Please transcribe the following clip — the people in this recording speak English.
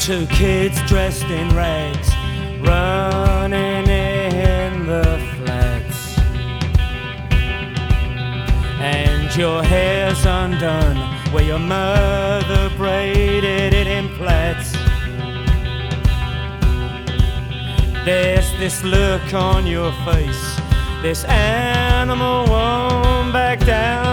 Two kids dressed in rags, running in the flats, and your hair's undone where your mother braided it in plaits. There's this look on your face, this animal won't back down.